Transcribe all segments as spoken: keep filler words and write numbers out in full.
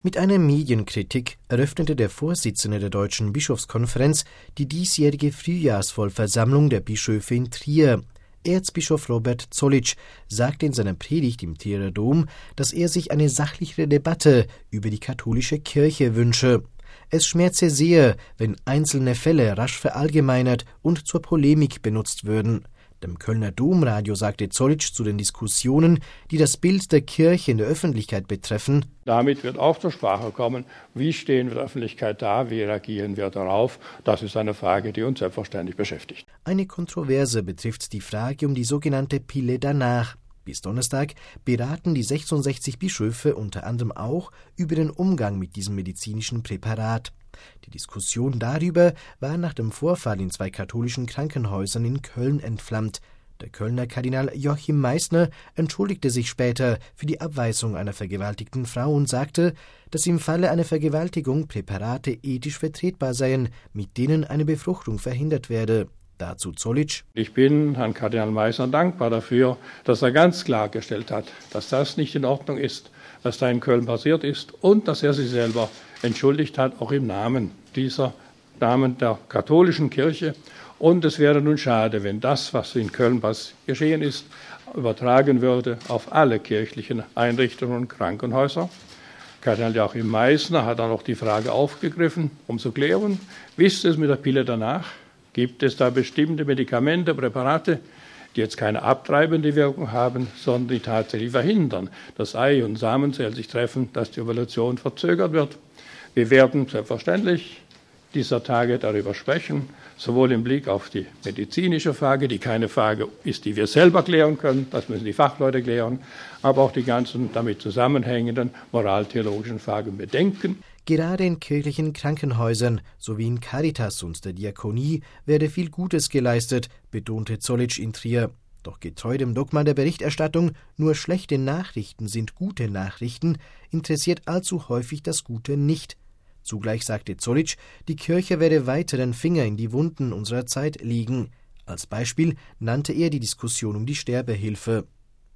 Mit einer Medienkritik eröffnete der Vorsitzende der Deutschen Bischofskonferenz die diesjährige Frühjahrsvollversammlung der Bischöfe in Trier. Erzbischof Robert Zollitsch sagte in seiner Predigt im Trierer Dom, dass er sich eine sachlichere Debatte über die katholische Kirche wünsche. Es schmerze sehr, wenn einzelne Fälle rasch verallgemeinert und zur Polemik benutzt würden. Dem Kölner Domradio sagte Zollitsch zu den Diskussionen, die das Bild der Kirche in der Öffentlichkeit betreffen: Damit wird auch zur Sprache kommen, wie stehen wir der Öffentlichkeit da, wie reagieren wir darauf. Das ist eine Frage, die uns selbstverständlich beschäftigt. Eine Kontroverse betrifft die Frage um die sogenannte Pille danach. Bis Donnerstag beraten die sechsundsechzig Bischöfe unter anderem auch über den Umgang mit diesem medizinischen Präparat. Die Diskussion darüber war nach dem Vorfall in zwei katholischen Krankenhäusern in Köln entflammt. Der Kölner Kardinal Joachim Meissner entschuldigte sich später für die Abweisung einer vergewaltigten Frau und sagte, dass im Falle einer Vergewaltigung Präparate ethisch vertretbar seien, mit denen eine Befruchtung verhindert werde. Dazu Zollitsch: Ich bin Herrn Kardinal Meissner dankbar dafür, dass er ganz klargestellt hat, dass das nicht in Ordnung ist, was da in Köln passiert ist, und dass er sich selber entschuldigt hat, auch im Namen dieser, Namen der katholischen Kirche. Und es wäre nun schade, wenn das, was in Köln geschehen ist, übertragen würde auf alle kirchlichen Einrichtungen und Krankenhäuser. Kardinal Joachim Meissner hat dann noch die Frage aufgegriffen, um zu klären: Wie ist es mit der Pille danach? Gibt es da bestimmte Medikamente, Präparate, die jetzt keine abtreibende Wirkung haben, sondern die tatsächlich verhindern, dass Ei- und Samenzellen sich treffen, dass die Evolution verzögert wird? Wir werden selbstverständlich dieser Tage darüber sprechen, sowohl im Blick auf die medizinische Frage, die keine Frage ist, die wir selber klären können, das müssen die Fachleute klären, aber auch die ganzen damit zusammenhängenden moraltheologischen Fragen bedenken. Gerade in kirchlichen Krankenhäusern sowie in Caritas und der Diakonie werde viel Gutes geleistet, betonte Zollitsch in Trier. Doch getreu dem Dogma der Berichterstattung, nur schlechte Nachrichten sind gute Nachrichten, interessiert allzu häufig das Gute nicht. Zugleich sagte Zollitsch, die Kirche werde weiter den Finger in die Wunden unserer Zeit legen. Als Beispiel nannte er die Diskussion um die Sterbehilfe.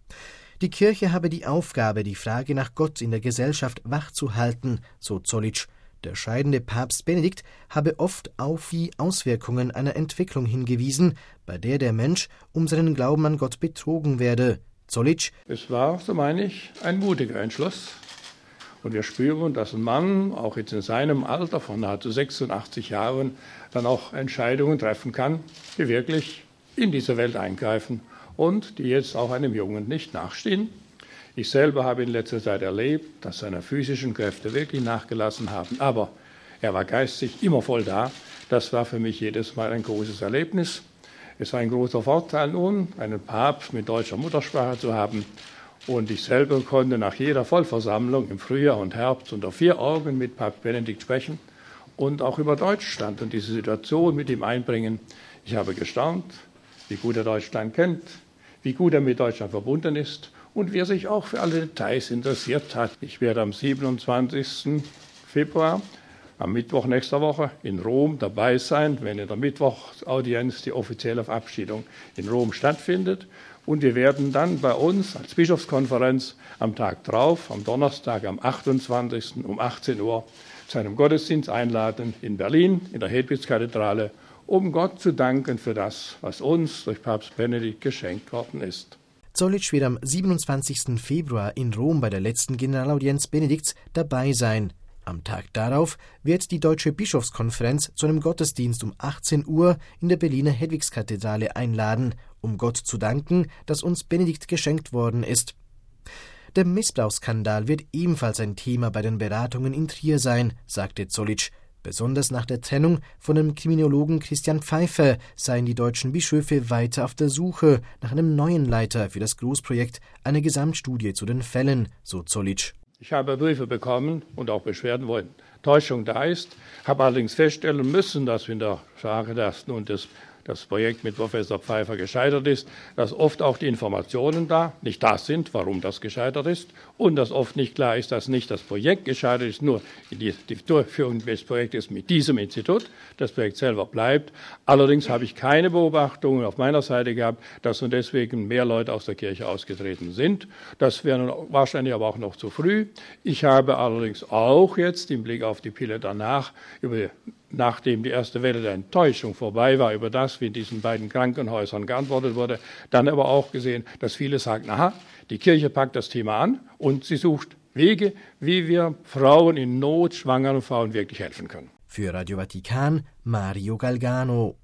Die Kirche habe die Aufgabe, die Frage nach Gott in der Gesellschaft wachzuhalten, so Zollitsch. Der scheidende Papst Benedikt habe oft auf die Auswirkungen einer Entwicklung hingewiesen, bei der der Mensch um seinen Glauben an Gott betrogen werde. Zollitsch: Es war, so meine ich, ein mutiger Entschluss. Und wir spüren, dass ein Mann, auch jetzt in seinem Alter von nahezu sechsundachtzig Jahren, dann auch Entscheidungen treffen kann, die wirklich in diese Welt eingreifen und die jetzt auch einem Jungen nicht nachstehen. Ich selber habe in letzter Zeit erlebt, dass seine physischen Kräfte wirklich nachgelassen haben, aber er war geistig immer voll da. Das war für mich jedes Mal ein großes Erlebnis. Es war ein großer Vorteil nun, einen Papst mit deutscher Muttersprache zu haben. Und ich selber konnte nach jeder Vollversammlung im Frühjahr und Herbst unter vier Augen mit Papst Benedikt sprechen und auch über Deutschland und diese Situation mit ihm einbringen. Ich habe gestaunt, wie gut er Deutschland kennt, wie gut er mit Deutschland verbunden ist und wie er sich auch für alle Details interessiert hat. Ich werde am siebenundzwanzigsten Februar, am Mittwoch nächster Woche, in Rom dabei sein, wenn in der Mittwochsaudienz die offizielle Verabschiedung in Rom stattfindet. Und wir werden dann bei uns als Bischofskonferenz am Tag drauf, am Donnerstag, am achtundzwanzigsten um achtzehn Uhr, zu einem Gottesdienst einladen in Berlin, in der Hedwigskathedrale, um Gott zu danken für das, was uns durch Papst Benedikt geschenkt worden ist. Zollitsch wird am siebenundzwanzigsten Februar in Rom bei der letzten Generalaudienz Benedikts dabei sein. Am Tag darauf wird die Deutsche Bischofskonferenz zu einem Gottesdienst um achtzehn Uhr in der Berliner Hedwigskathedrale einladen, um Gott zu danken, dass uns Benedikt geschenkt worden ist. Der Missbrauchsskandal wird ebenfalls ein Thema bei den Beratungen in Trier sein, sagte Zollitsch. Besonders nach der Trennung von dem Kriminologen Christian Pfeiffer seien die deutschen Bischöfe weiter auf der Suche nach einem neuen Leiter für das Großprojekt, eine Gesamtstudie zu den Fällen, so Zollitsch. Ich habe Briefe bekommen und auch Beschwerden, wo Täuschung da ist, habe allerdings feststellen müssen, dass in der Frage des, nun des das Projekt mit Professor Pfeiffer gescheitert ist, dass oft auch die Informationen da nicht da sind, warum das gescheitert ist, und dass oft nicht klar ist, dass nicht das Projekt gescheitert ist, nur die, die Durchführung des Projektes mit diesem Institut. Das Projekt selber bleibt. Allerdings habe ich keine Beobachtungen auf meiner Seite gehabt, dass nun deswegen mehr Leute aus der Kirche ausgetreten sind. Das wäre nun wahrscheinlich aber auch noch zu früh. Ich habe allerdings auch jetzt im Blick auf die Pille danach, über, nachdem die erste Welle der Enttäuschung vorbei war über das, wie in diesen beiden Krankenhäusern geantwortet wurde, dann aber auch gesehen, dass viele sagen, aha, die Kirche packt das Thema an und sie sucht Wege, wie wir Frauen in Not, schwangeren Frauen wirklich helfen können. Für Radio Vatikan, Mario Galgano.